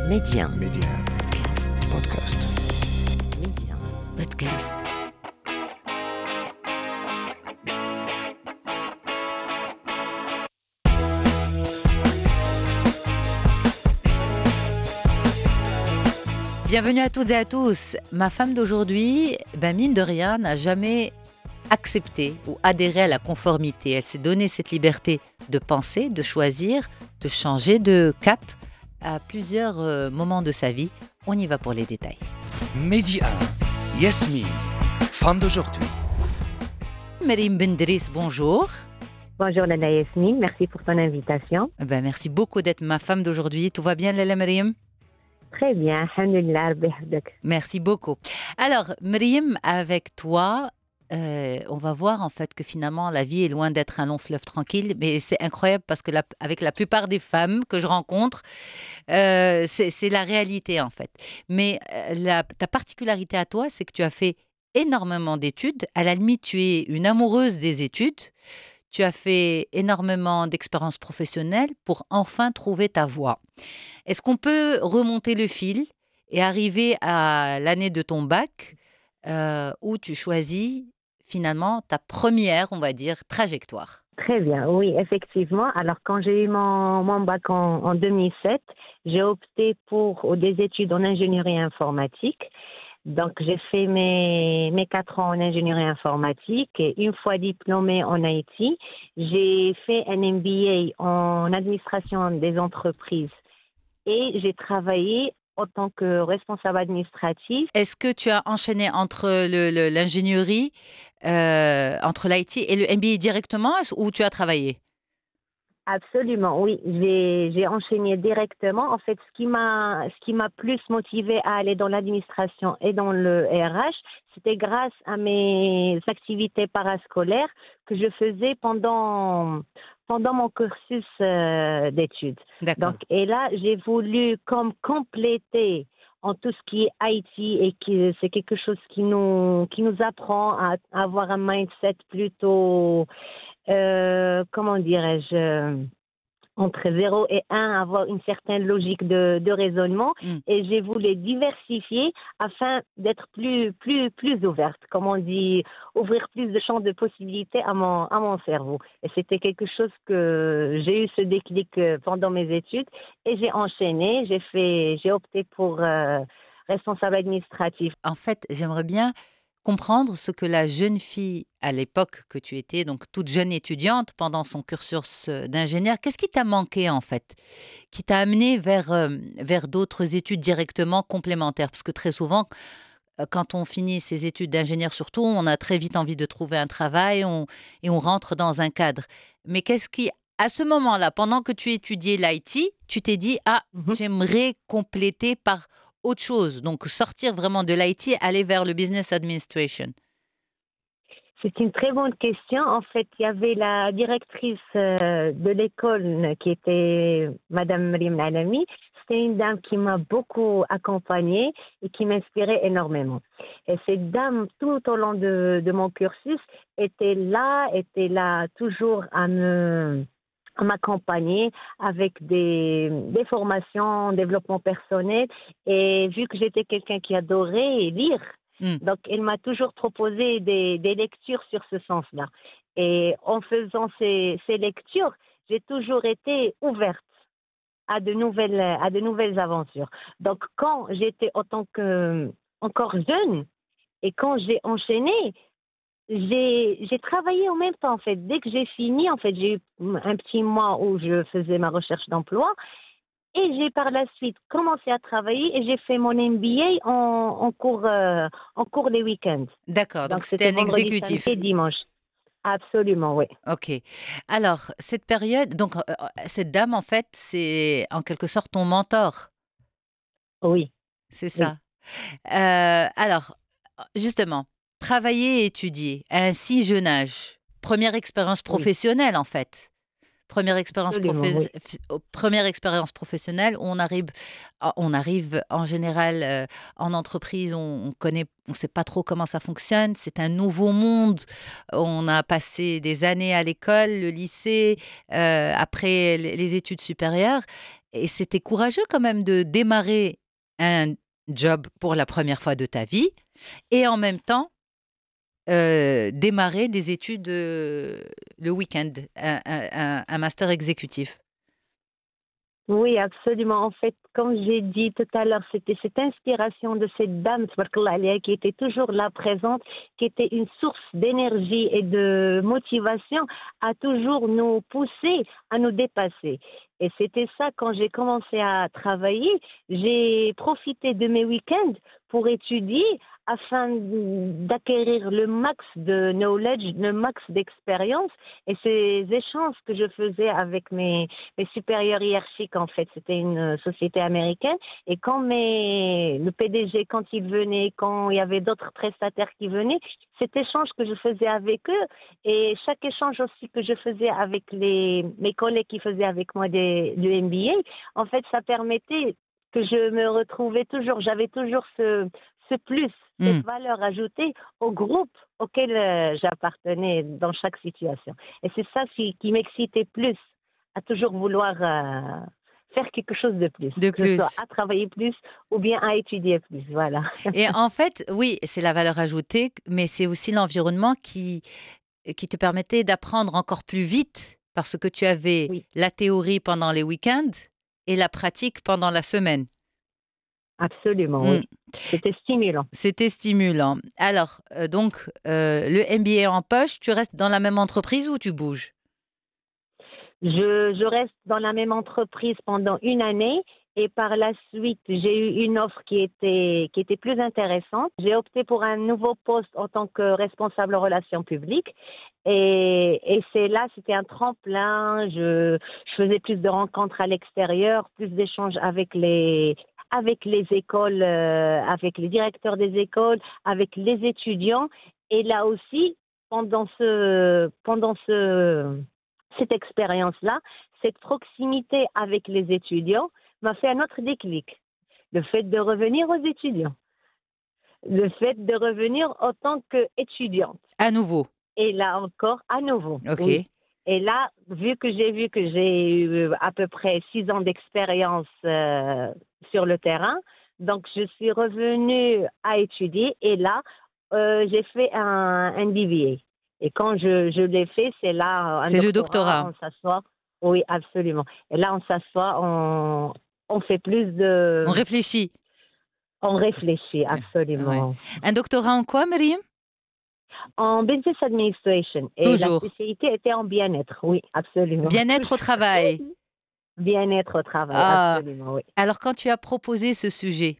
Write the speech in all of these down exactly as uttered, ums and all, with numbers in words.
Média. Média. Podcast. Média. Podcast. Bienvenue à toutes et à tous. Ma femme d'aujourd'hui, ben mine de rien, n'a jamais accepté ou adhéré à la conformité. Elle s'est donné cette liberté de penser, de choisir, de changer de cap à plusieurs euh, moments de sa vie. On y va pour les détails. Média. Yasmine, femme d'aujourd'hui. Maryam Bendris, bonjour. Bonjour Nana Yasmine, merci pour ton invitation. Ben, merci beaucoup d'être ma femme d'aujourd'hui. Tout va bien, Lala Maryam? Très bien, alhamdoulilah, rabbi yahfadek. Merci beaucoup. Alors, Maryam, avec toi, euh, on va voir en fait que finalement la vie est loin d'être un long fleuve tranquille, mais c'est incroyable parce que la, avec la plupart des femmes que je rencontre, euh, c'est, c'est la réalité en fait. Mais euh, la, ta particularité à toi, c'est que tu as fait énormément d'études. À la limite, tu es une amoureuse des études. Tu as fait énormément d'expériences professionnelles pour enfin trouver ta voie. Est-ce qu'on peut remonter le fil et arriver à l'année de ton bac euh, où tu choisis finalement ta première, on va dire, trajectoire? Très bien, oui, effectivement. Alors, quand j'ai eu mon, mon bac en, en deux mille sept, j'ai opté pour des études en ingénierie informatique. Donc, j'ai fait mes, mes quatre ans en ingénierie informatique et une fois diplômée en I T, j'ai fait un M B A en administration des entreprises et j'ai travaillé en tant que responsable administratif. Est-ce que tu as enchaîné entre le, le- l'ingénierie, euh, entre l'I T et le M B A directement ou tu as travaillé? Absolument, oui. J'ai, j'ai enchaîné directement. En fait, ce qui m'a, ce qui m'a plus motivé à aller dans l'administration et dans le R H, c'était grâce à mes activités parascolaires que je faisais pendant, pendant mon cursus euh, d'études. D'accord. Donc, et là, j'ai voulu comme compléter en tout ce qui est I T et qui c'est quelque chose qui nous, qui nous apprend à, à avoir un mindset plutôt euh, comment dirais-je, euh, entre zéro et un, avoir une certaine logique de, de raisonnement. Mm. Et j'ai voulu diversifier afin d'être plus, plus, plus ouverte, comme on dit, ouvrir plus de champs de possibilités à mon, à mon cerveau. Et c'était quelque chose que j'ai eu ce déclic euh, pendant mes études et j'ai enchaîné, j'ai fait, j'ai opté pour euh, responsable administratif. En fait, j'aimerais bien comprendre ce que la jeune fille, à l'époque que tu étais, donc toute jeune étudiante pendant son cursus euh, d'ingénieur, qu'est-ce qui t'a manqué en fait, qui t'a amené vers, euh, vers d'autres études directement complémentaires? Parce que très souvent, euh, quand on finit ses études d'ingénieur surtout, on a très vite envie de trouver un travail on- et on rentre dans un cadre. Mais qu'est-ce qui, à ce moment-là, pendant que tu étudiais l'I T, tu t'es dit, ah, Mhm. j'aimerais compléter par autre chose, donc sortir vraiment de l'I T, aller vers le business administration. C'est une très bonne question. En fait, il y avait la directrice euh, de l'école qui était Madame Maryam Alami. C'était une dame qui m'a beaucoup accompagnée et qui m'inspirait énormément. Et cette dame, tout au long de, de mon cursus, était là, était là toujours à me à m'accompagner avec des, des formations, développement personnel. Et vu que j'étais quelqu'un qui adorait lire, Mm. donc, elle m'a toujours proposé des, des lectures sur ce sens-là. Et en faisant ces, ces lectures, j'ai toujours été ouverte à de nouvelles, à de nouvelles aventures. Donc, quand j'étais en tant que encore jeune et quand j'ai enchaîné, j'ai, j'ai travaillé en même temps. En fait, dès que j'ai fini, en fait, j'ai eu un petit mois où je faisais ma recherche d'emploi. Et j'ai par la suite commencé à travailler et j'ai fait mon M B A en, en cours, euh, en cours les week-ends. D'accord, donc Donc c'était c'était un vendredi, exécutif. samedi et dimanche. Absolument, oui. Ok. Alors, cette période, donc euh, euh, cette dame, en fait, c'est en quelque sorte ton mentor, Oui, c'est oui, ça. Euh, alors, justement, travailler et étudier à un si jeune âge, première expérience oui, professionnelle, en fait. Première expérience, absolument, professe- oui. f- oh, première expérience professionnelle, où on arrive, ah, on arrive en général euh, en entreprise, on, on connaît, on sait pas trop comment ça fonctionne, c'est un nouveau monde. On a passé des années à l'école, le lycée, euh, après les les études supérieures. et c'était courageux quand même de démarrer un job pour la première fois de ta vie et en même temps euh, démarrer des études euh, le week-end, un, un- un- un master exécutif. Oui, absolument. En fait, comme j'ai dit tout à l'heure, c'était cette inspiration de cette dame, tabarakallah alayha, qui était toujours là présente, qui était une source d'énergie et de motivation à toujours nous pousser à nous dépasser. Et c'était ça quand j'ai commencé à travailler. J'ai profité de mes week-ends pour étudier afin d'acquérir le max de knowledge, le max d'expérience. Et ces échanges que je faisais avec mes mes supérieurs hiérarchiques, en fait, c'était une euh, société américaine. Et quand mes, le P D G, quand il venait, quand il y avait d'autres prestataires qui venaient, cet échange que je faisais avec eux et chaque échange aussi que je faisais avec les, mes collègues qui faisaient avec moi des, du M B A, en fait, ça permettait que je me retrouvais toujours, j'avais toujours ce, ce plus, Hmm. cette valeur ajoutée au groupe auquel euh, j'appartenais dans chaque situation. Et c'est ça qui, qui m'excitait plus à toujours vouloir euh, faire quelque chose de plus, De que ce soit plus. à travailler plus ou bien à étudier plus. Voilà. Et en fait, oui, c'est la valeur ajoutée, mais c'est aussi l'environnement qui, qui te permettait d'apprendre encore plus vite parce que tu avais Oui, la théorie pendant les week-ends et la pratique pendant la semaine. absolument, Hmm. oui. C'était stimulant. C'était stimulant. Alors, euh, donc, euh, le M B A en poche, tu restes dans la même entreprise ou tu bouges? Je, je reste dans la même entreprise pendant une année et par la suite, j'ai eu une offre qui était, qui était plus intéressante. J'ai opté pour un nouveau poste en tant que responsable relations publiques et, et c'est là, c'était un tremplin. Je, je faisais plus de rencontres à l'extérieur, plus d'échanges avec les, avec les écoles, euh, avec les directeurs des écoles, avec les étudiants. Et là aussi, pendant ce, pendant ce, cette expérience-là, cette proximité avec les étudiants m'a fait un autre déclic. Le fait de revenir aux étudiants, le fait de revenir en tant qu'étudiante. À nouveau. Et là encore, à nouveau, oui. OK. Et là, vu que j'ai vu que j'ai eu à peu près six ans d'expérience euh, sur le terrain, donc je suis revenue à étudier et là, euh, j'ai fait un, un D V A. Et quand je, je l'ai fait, c'est là un C'est le doctorat, doctorat. on s'assoit. Oui, absolument. Et là, on s'assoit, on, on fait plus de... On réfléchit. On réfléchit, Euh, ouais. absolument. Un doctorat en quoi, Myriam? En business administration. Et la Toujours. spécialité était en bien-être. Oui, absolument. Bien-être au travail. Bien-être au travail, Ah, absolument, oui. alors quand tu as proposé ce sujet,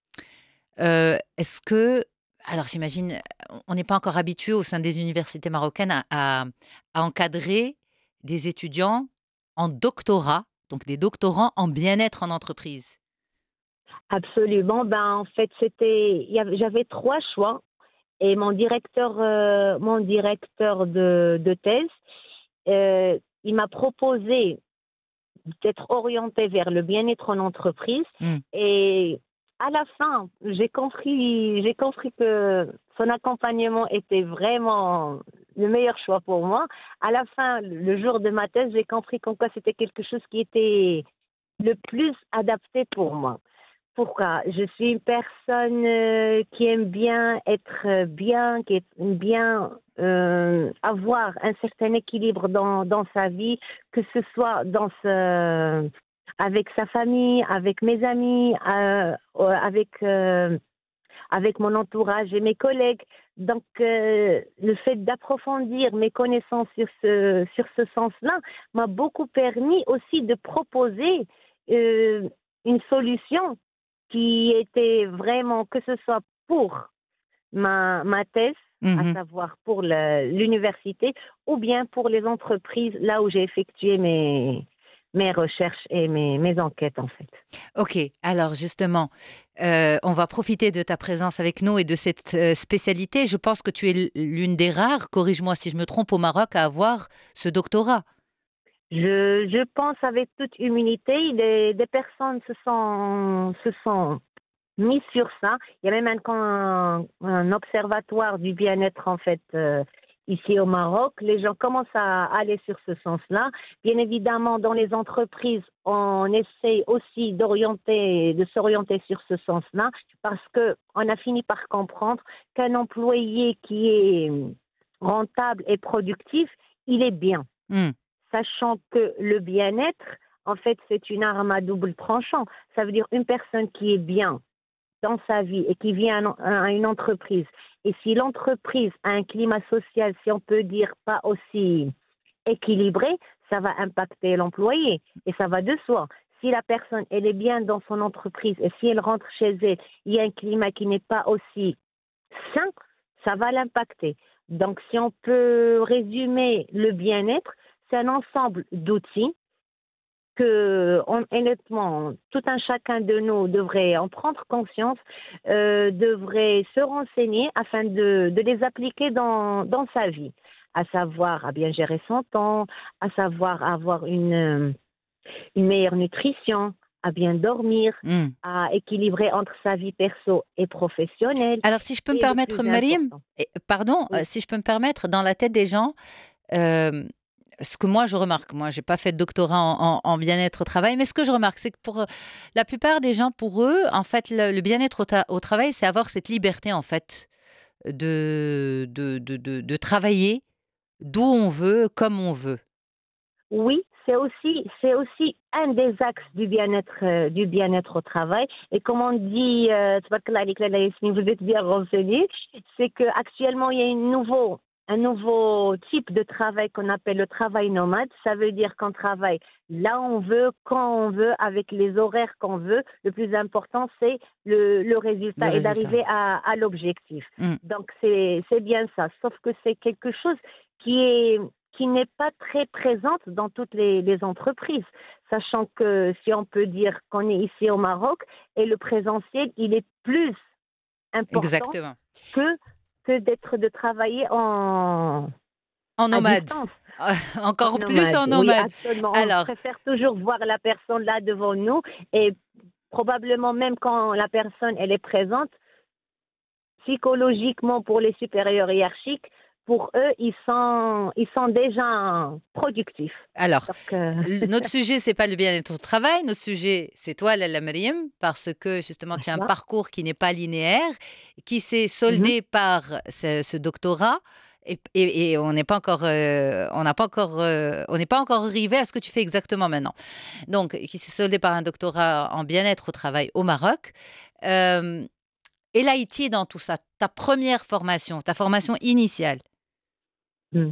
euh, est-ce que, alors j'imagine, on n'est pas encore habitué au sein des universités marocaines à, à- à encadrer des étudiants en doctorat, donc des doctorants en bien-être en entreprise. Absolument. Ben, en fait, c'était, il y avait- j'avais trois choix. Et mon directeur, euh, mon directeur de, de thèse, euh, il m'a proposé d'être orienté vers le bien-être en entreprise. Hmm. Et à la fin, j'ai compris, j'ai compris que son accompagnement était vraiment le meilleur choix pour moi. À la fin, le jour de ma thèse, j'ai compris qu'en quoi c'était quelque chose qui était le plus adapté pour moi. Pourquoi? Je suis une personne euh, qui aime bien être euh, bien, qui aime bien euh, avoir un certain équilibre dans, dans sa vie, que ce soit dans ce, avec sa famille, avec mes amis, euh, euh, avec, euh, avec mon entourage et mes collègues. Donc, euh, le fait d'approfondir mes connaissances sur ce, sur ce sens-là m'a beaucoup permis aussi de proposer euh, une solution qui était vraiment, que ce soit pour ma, ma thèse, à Mhm. savoir pour le- l'université, ou bien pour les entreprises, là où j'ai effectué mes, mes recherches et mes, mes enquêtes, en fait. Ok, alors justement, euh, on va profiter de ta présence avec nous et de cette euh, spécialité. Je pense que tu es l- l'une des rares, corrige-moi si je me trompe, au Maroc à avoir ce doctorat. Je, je pense avec toute humilité, des, des personnes se sont, se sont mis sur ça. Il y a même un, un, un observatoire du bien-être, en fait, euh, Ici au Maroc, les gens commencent à aller sur ce sens-là. Bien évidemment, dans les entreprises, on essaye aussi d'orienter, de s'orienter sur ce sens-là parce qu'on a fini par comprendre qu'un employé qui est rentable et productif, il est bien. Hmm. Sachant que le bien-être, en fait, c'est une arme à double tranchant. Ça veut dire une personne qui est bien dans sa vie et qui vient à une entreprise. Et si l'entreprise a un climat social, si on peut dire, pas aussi équilibré, ça va impacter l'employé. Et ça va de soi. Si la personne, elle est bien dans son entreprise et si elle rentre chez elle, il y a un climat qui n'est pas aussi sain, ça va l'impacter. Donc, si on peut résumer le bien-être, c'est un ensemble d'outils que, on, honnêtement, tout un chacun de nous devrait en prendre conscience, euh, devrait se renseigner afin de, de les appliquer dans, dans sa vie, à savoir à bien gérer son temps, à savoir avoir une, une meilleure nutrition, à bien dormir, Hmm. à équilibrer entre sa vie perso et professionnelle. Alors, si je peux me Et le permettre, plus Mariam, important. eh, pardon, euh, Oui. si je peux me permettre, dans la tête des gens, euh, ce que moi je remarque, moi j'ai pas fait de doctorat en, en- en bien-être au travail, mais ce que je remarque, c'est que pour euh, la plupart des gens, pour eux, en fait, le, le bien-être au, ta- au travail, c'est avoir cette liberté, en fait, de, de, de, de, de travailler d'où on veut, comme on veut. Oui, c'est aussi, c'est aussi un des axes du bien-être, euh, du bien-être au travail. Et comme on dit, euh, tabarakallah alik, Lalla Yasmine, vous êtes bien renseigné, c'est qu'actuellement, il y a une nouveau, un nouveau type de travail qu'on appelle le travail nomade. Ça veut dire qu'on travaille là où on veut, quand on veut, avec les horaires qu'on veut. Le plus important, c'est le, le Le résultat et résultat. d'arriver à, à l'objectif. Mm. Donc, c'est, c'est bien ça. Sauf que c'est quelque chose qui est qui n'est pas très présente dans toutes les, les entreprises, sachant que si on peut dire qu'on est ici au Maroc et le présentiel, il est plus important Exactement. que, que d'être de travailler en, En à nomade. distance, en Encore plus nomade. en Oui, nomade. absolument. On Alors, préfère toujours voir la personne là devant nous et probablement même quand la personne elle est présente, psychologiquement pour les supérieurs hiérarchiques, pour eux, ils sont, ils sont déjà productifs. alors, Donc, euh, l- notre sujet, c'est pas le bien-être au travail. Notre sujet, c'est toi, Lalla Mariam, parce que justement, tu as un Mashallah. parcours qui n'est pas linéaire, qui s'est Mhm. soldé par ce, ce doctorat. Et, et- et on n'est pas encore, euh, on n'a pas encore, euh, on n'est pas encore arrivé à ce que tu fais exactement maintenant. Donc, qui s'est soldé par un doctorat en bien-être au travail au Maroc. Euh, et l'Haïti dans tout ça, ta première formation, ta formation initiale. Mm.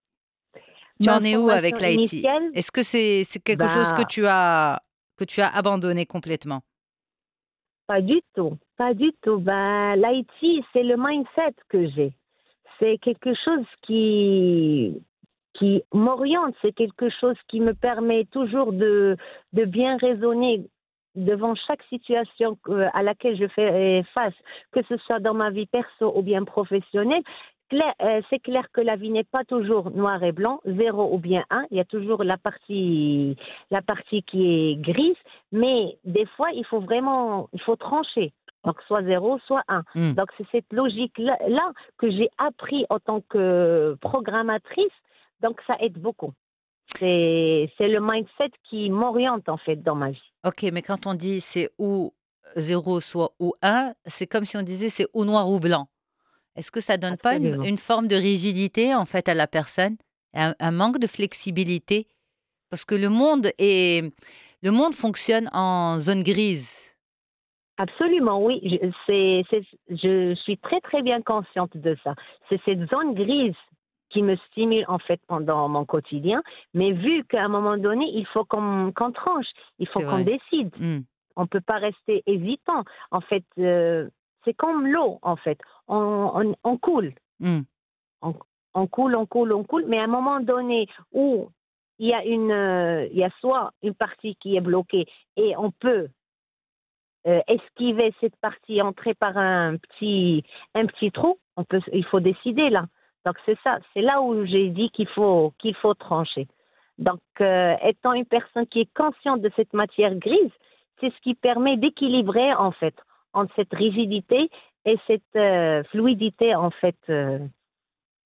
Tu Ma en es où formation avec l'Haïti? initiale, Est-ce que c'est c'est quelque chose que bah, tu as que tu as abandonné complètement? pas du tout, pas du tout. Bah, l'Haïti, c'est le mindset que j'ai. C'est quelque chose qui, qui m'oriente, c'est quelque chose qui me permet toujours de, de bien raisonner devant chaque situation euh, à laquelle je fais euh, face, que ce soit dans ma vie perso ou bien professionnelle. Clair- euh, c'est clair que la vie n'est pas toujours noir et blanc, zéro ou bien un. Il y a toujours la partie, la partie qui est grise, mais des fois, il faut vraiment, il faut trancher. Donc, soit zéro, soit un. Hmm. Donc, c'est cette logique-là là que j'ai appris en tant que programmatrice. Donc, ça aide beaucoup. C'est, c'est le mindset qui m'oriente, en fait, dans ma vie. Ok, mais quand on dit c'est ou zéro, soit ou un, c'est comme si on disait c'est ou noir ou blanc. Est-ce que ça donne pas une, Absolument. une forme de rigidité en fait à la personne, un, un manque de flexibilité? Parce que le monde est, le monde fonctionne en zone grise. Absolument, oui. Je, c'est, c'est, je suis très, très bien consciente de ça. C'est cette zone grise qui me stimule, en fait, pendant mon quotidien. Mais vu qu'à un moment donné, il faut qu'on, qu'on tranche, il faut C'est qu'on vrai. décide. Hmm. On ne peut pas rester hésitant. En fait, euh, c'est comme l'eau, en fait. On, on, on coule. Hmm. On, on coule, on coule, on coule. Mais à un moment donné où il y a une, euh, il y a soit une partie qui est bloquée et on peut euh, esquiver cette partie, entrer par un petit, un petit trou, on peut, il faut décider là. Donc c'est ça, c'est là où j'ai dit qu'il faut, qu'il faut trancher. Donc euh, étant une personne qui est consciente de cette matière grise, c'est ce qui permet d'équilibrer en fait entre cette rigidité et cette euh, fluidité en fait euh,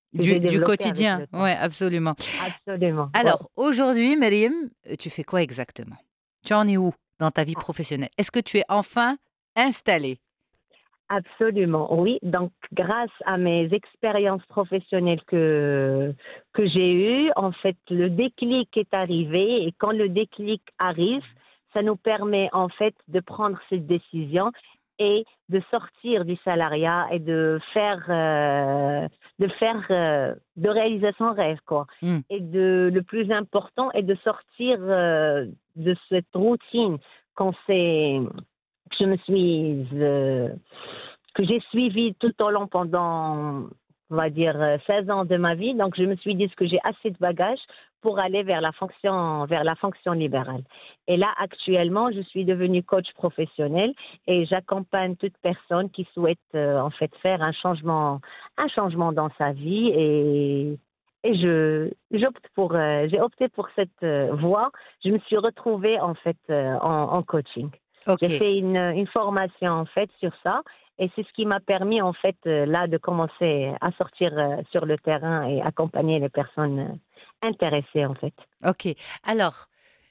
que j'ai Du, du développé avec quotidien, le temps. ouais, absolument. Absolument, ouais. Alors, aujourd'hui, Myriam, euh, tu fais quoi exactement? Tu en es où dans ta vie Ah, professionnelle? Est-ce que tu es enfin installée? absolument, oui. Donc, grâce à mes expériences professionnelles que, que j'ai eues, en fait, le déclic est arrivé et quand le déclic arrive, ça nous permet en fait de prendre cette décision et de sortir du salariat et de faire, euh, de faire, euh, de réaliser son rêve, quoi. Hmm. Et de, le plus important est de sortir euh, de cette routine qu'on s'est que je me suis, euh, que j'ai suivi tout au long pendant, on va dire, euh, seize ans de ma vie. Donc, je me suis dit que j'ai assez de bagages pour aller vers la fonction, vers la fonction libérale. Et là, actuellement, je suis devenue coach professionnel et j'accompagne toute personne qui souhaite, euh, en fait, faire un changement, un changement dans sa vie et et je, j'opte pour, euh, j'ai opté pour cette euh, voie. Je me suis retrouvée en fait euh, en, en coaching. J'ai Ok, fait une, une formation en fait sur ça et c'est ce qui m'a permis en fait euh, là de commencer à sortir euh, sur le terrain et accompagner les personnes euh, intéressées en fait. ok. Alors,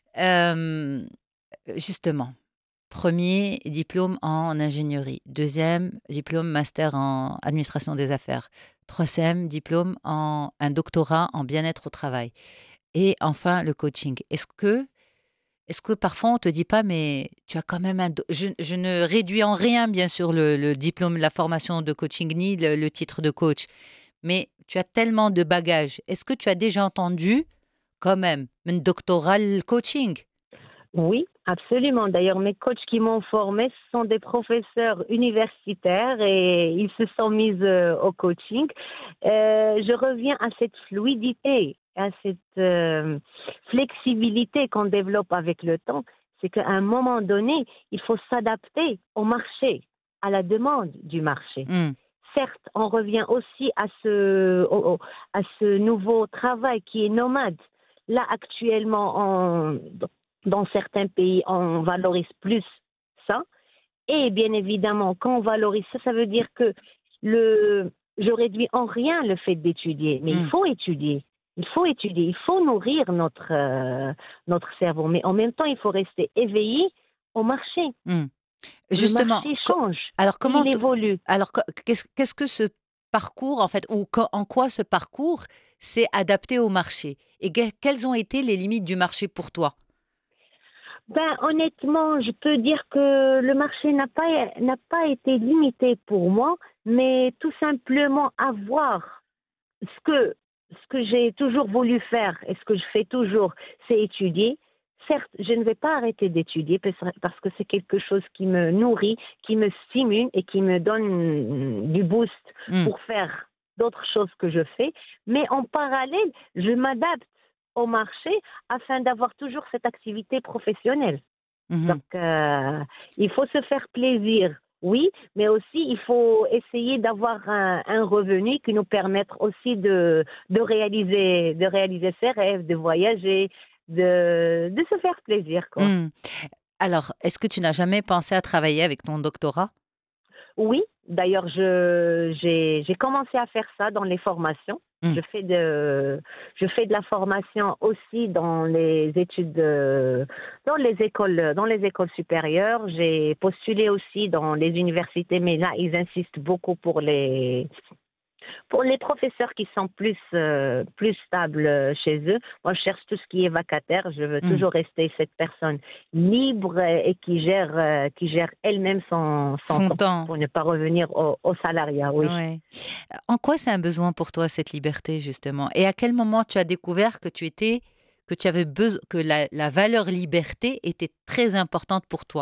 euh, justement, premier diplôme en ingénierie, deuxième diplôme master en administration des affaires, troisième diplôme en un doctorat en bien-être au travail, et enfin le coaching. Est-ce que Est-ce que parfois on te dit pas, mais tu as quand même un... do- Je, je ne réduis en rien, bien sûr, le, le diplôme, la formation de coaching, ni le, le titre de coach, mais tu as tellement de bagages. Est-ce que tu as déjà entendu, quand même, un doctoral coaching? Oui, absolument. D'ailleurs, mes coachs qui m'ont formé ce sont des professeurs universitaires et ils se sont mis euh, au coaching. Euh, je reviens à cette fluidité, à cette euh, flexibilité qu'on développe avec le temps. C'est qu'à un moment donné, il faut s'adapter au marché, à la demande du marché. Hmm, Certes, on revient aussi à ce, au- au- à ce nouveau travail qui est nomade. Là, actuellement, on- dans certains pays, on valorise plus ça. Et bien évidemment, quand on valorise ça, ça veut dire que le, je réduis en rien le fait d'étudier, mais il hmm, faut étudier. Il faut étudier, il faut nourrir notre, euh, notre cerveau, mais en même temps, il faut rester éveillé au marché. hmm. Le Justement, marché co- change, alors comment... il t- évolue. Alors, co- qu'est-ce qu'est-ce que ce parcours, en fait, ou co- en quoi ce parcours s'est adapté au marché? Et que- quelles ont été les limites du marché pour toi? Ben, honnêtement, je peux dire que le marché n'a pas, n'a pas été limité pour moi, mais tout simplement avoir ce que, ce que j'ai toujours voulu faire et ce que je fais toujours, c'est étudier. Certes, je ne vais pas arrêter d'étudier parce parce que c'est quelque chose qui me nourrit, qui me stimule et qui me donne du boost Hmm, pour faire d'autres choses que je fais. Mais en parallèle, je m'adapte au marché afin d'avoir toujours cette activité professionnelle. mhm. Donc, euh, il faut se faire plaisir, oui, mais aussi il faut essayer d'avoir un, un revenu qui nous permette aussi de, de, réaliser, de réaliser ses rêves, de voyager, de, de se faire plaisir, quoi. Hmm. Alors, est-ce que tu n'as jamais pensé à travailler avec ton doctorat? Oui, d'ailleurs, je, j'ai, j'ai commencé à faire ça dans les formations. Hmm. Je fais de, je fais de la formation aussi dans les études, de- dans les écoles, dans les écoles supérieures. J'ai postulé aussi dans les universités, mais là, ils insistent beaucoup pour les, pour les professeurs qui sont plus, euh, plus stables euh, chez eux. Moi, je cherche tout ce qui est vacataire. Je veux Hmm. toujours rester cette personne libre euh, et qui gère, euh, qui gère elle-même son, son Son temps temps. pour ne pas revenir au, au salariat, oui. Ouais. En quoi c'est un besoin pour toi, cette liberté, justement? Et à quel moment tu as découvert que tu étais, que tu avais besoin, que la, la valeur liberté était très importante pour toi?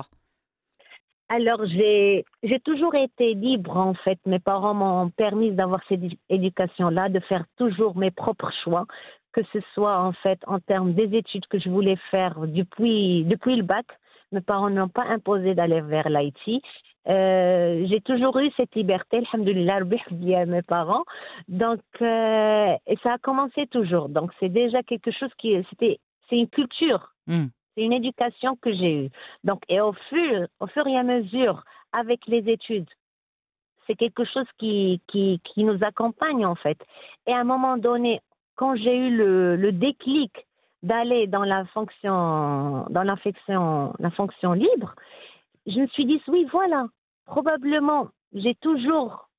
Alors, j'ai, j'ai toujours été libre, en fait. Mes parents m'ont permis d'avoir cette édu- éducation-là, de faire toujours mes propres choix, que ce soit, en fait, en termes des études que je voulais faire depuis, depuis le bac. Mes parents n'ont pas imposé d'aller vers l'I T. Euh, j'ai toujours eu cette liberté, alhamdoulilah, Rabbi hafidhi à mes parents. Donc, euh, et ça a commencé toujours. Donc, c'est déjà quelque chose qui, c'était, c'est une culture. Hmm. C'est une éducation que j'ai eue. Donc, et au fur, au fur et à mesure, avec les études, c'est quelque chose qui, qui, qui nous accompagne en fait. Et à un moment donné, quand j'ai eu le, le déclic d'aller dans la fonction, dans la fonction, la fonction libre, je me suis dit, oui, voilà, probablement, j'ai toujours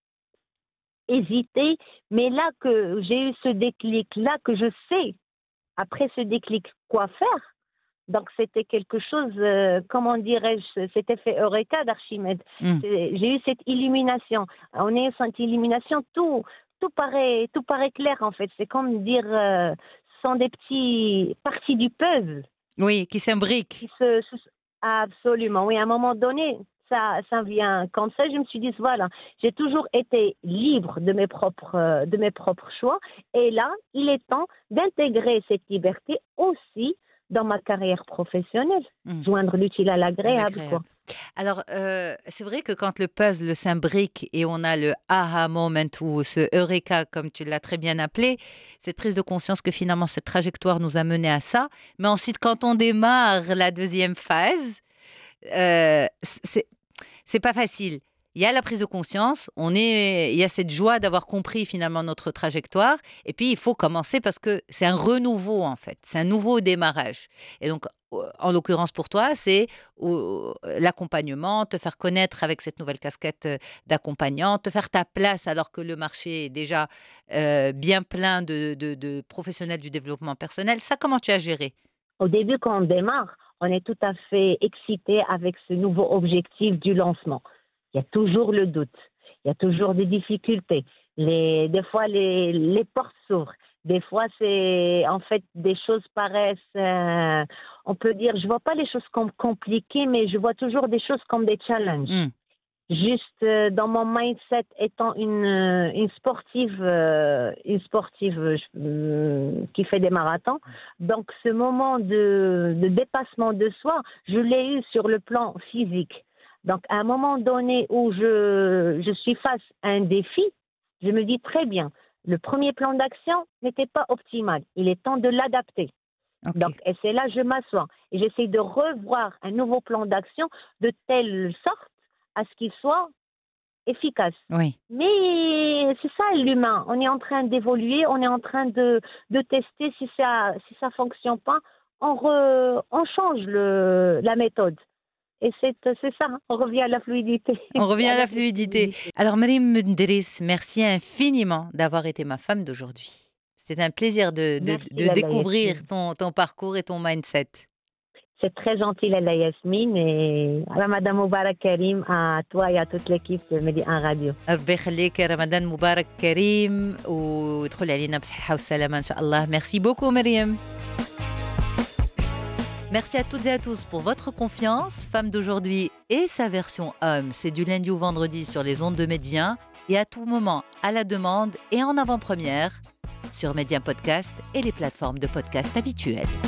hésité, mais là que j'ai eu ce déclic, là que je sais, après ce déclic, quoi faire. Donc, c'était quelque chose, euh, comment dirais-je, cet effet Eureka d'Archimède. Mm. J'ai eu cette illumination. En ayant cette illumination, tout, tout, paraît, tout paraît clair, en fait. C'est comme dire, euh, ce sont des petits parties du puzzle. Oui, qui s'imbriquent. Qui se, se, absolument, oui. À un moment donné, ça, ça vient comme ça. Je me suis dit, voilà, j'ai toujours été libre de mes propres, de mes propres choix. Et là, il est temps d'intégrer cette liberté aussi dans ma carrière professionnelle, mmh. joindre l'utile à l'agréable. Quoi. Alors, euh, c'est vrai que quand le puzzle s'imbrique et on a le aha moment ou ce eureka, comme tu l'as très bien appelé, cette prise de conscience que finalement cette trajectoire nous a mené à ça. Mais ensuite, quand on démarre la deuxième phase, euh, c'est, c'est pas facile. Il y a la prise de conscience, on est, il y a cette joie d'avoir compris finalement notre trajectoire, et puis il faut commencer parce que c'est un renouveau en fait, c'est un nouveau démarrage. Et donc, en l'occurrence pour toi, c'est l'accompagnement, te faire connaître avec cette nouvelle casquette d'accompagnant, te faire ta place alors que le marché est déjà euh, bien plein de, de, de professionnels du développement personnel. Ça, comment tu as géré ? Au début, quand on démarre, on est tout à fait excité avec ce nouveau objectif du lancement. Il y a toujours le doute, il y a toujours des difficultés. Les, des fois, les, les portes s'ouvrent. Des fois, c'est en fait des choses paraissent, euh, on peut dire, je vois pas les choses comme compliquées, mais je vois toujours des choses comme des challenges. Mm. Juste euh, dans mon mindset, étant une, une sportive, euh, une sportive euh, qui fait des marathons, donc ce moment de, de dépassement de soi, je l'ai eu sur le plan physique. Donc, à un moment donné où je, je suis face à un défi, je me dis très bien, le premier plan d'action n'était pas optimal. Il est temps de l'adapter. Okay. Donc, et c'est là que je m'assois. Et j'essaie de revoir un nouveau plan d'action de telle sorte à ce qu'il soit efficace. Oui. Mais c'est ça l'humain. On est en train d'évoluer, on est en train de, de tester. Si ça si ça fonctionne pas, on, re, on change le, la méthode. Et c'est, c'est ça, on revient à la fluidité. On revient à la fluidité. Alors, Mariam Mdriss, merci infiniment d'avoir été ma femme d'aujourd'hui. C'est un plaisir de, de, de découvrir ton, ton parcours et ton mindset. C'est très gentil, Lala Yasmine. Et Ramadan Moubarak Karim à toi et à toute l'équipe de Medi un Radio. ربي يخليك رمضان مبارك كريم وادخل علينا بصحة وسلامة إن شاء الله. Merci beaucoup, Mariam. Merci à toutes et à tous pour votre confiance. Femme d'aujourd'hui et sa version homme, c'est du lundi au vendredi sur les ondes de Média et à tout moment à la demande et en avant-première sur Média Podcast et les plateformes de podcast habituelles.